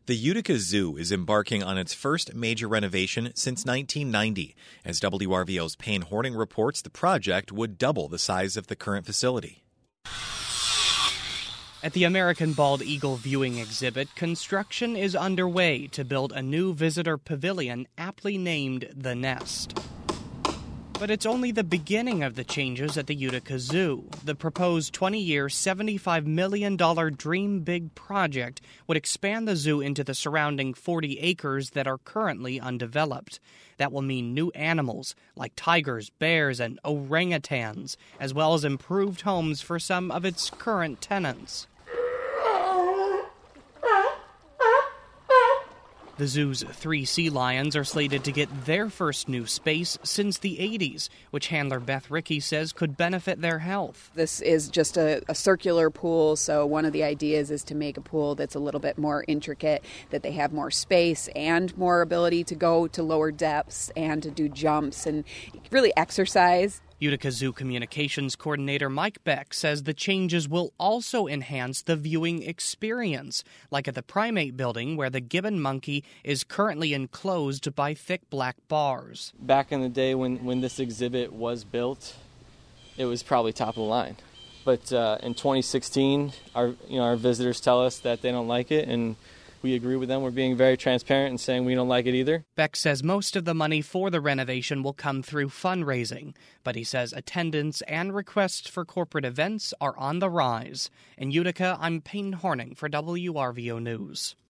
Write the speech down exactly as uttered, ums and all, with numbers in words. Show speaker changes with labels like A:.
A: The Utica Zoo is embarking on its first major renovation since nineteen ninety. As W R V O's Payne Horning reports, the project would double the size of the current facility.
B: At the American Bald Eagle viewing exhibit, construction is underway to build a new visitor pavilion aptly named The Nest. But it's only the beginning of the changes at the Utica Zoo. The proposed twenty-year, seventy-five million dollars Dream Big project would expand the zoo into the surrounding forty acres that are currently undeveloped. That will mean new animals like tigers, bears, and orangutans, as well as improved homes for some of its current tenants. The zoo's three sea lions are slated to get their first new space since the eighties, which handler Beth Rickey says could benefit their health.
C: This is just a, a circular pool, so one of the ideas is to make a pool that's a little bit more intricate, that they have more space and more ability to go to lower depths and to do jumps and really exercise.
B: Utica Zoo Communications Coordinator Mike Beck says the changes will also enhance the viewing experience, like at the primate building where the gibbon monkey is currently enclosed by thick black bars.
D: Back in the day when, when this exhibit was built, it was probably top of the line. But uh, in twenty sixteen, our you know our visitors tell us that they don't like it, and we agree with them. We're being very transparent and saying we don't like it either.
B: Beck says most of the money for the renovation will come through fundraising, but he says attendance and requests for corporate events are on the rise. In Utica, I'm Payne Horning for W R V O News.